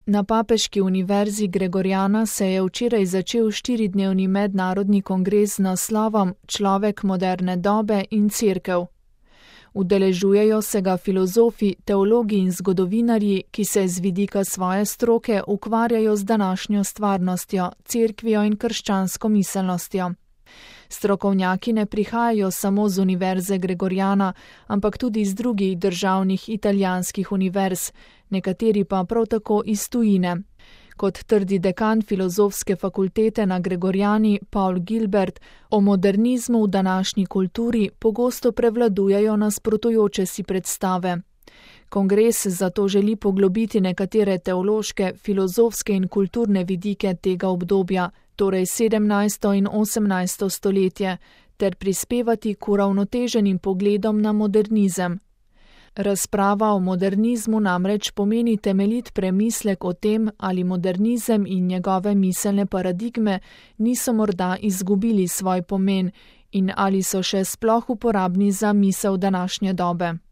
Na Papeški univerzi Gregoriana se je včeraj začel 4-dnevni mednarodni kongres z naslovom Človek moderne dobe in cerkev. Udeležujejo se ga filozofi, teologi in zgodovinarji, ki se z vidika svoje stroke ukvarjajo z današnjo stvarnostjo, cerkvijo in krščansko miselnostjo. Strokovnjaki ne prihajajo samo z univerze Gregoriana, ampak tudi iz drugih državnih italijanskih univerz, nekateri pa prav tako iz tujine. Kot trdi dekan filozofske fakultete na Gregoriani Paul Gilbert, o modernizmu v današnji kulturi pogosto prevladujejo nasprotujoče si predstave. Kongres zato želi poglobiti nekatere teološke, filozofske in kulturne vidike tega obdobja, torej 17. in 18. stoletje, ter prispevati k uravnoteženim pogledom na modernizem. Razprava o modernizmu namreč pomeni temeljit premislek o tem, ali modernizem in njegove miselne paradigme niso morda izgubili svoj pomen in ali so še sploh uporabni za misel današnje dobe.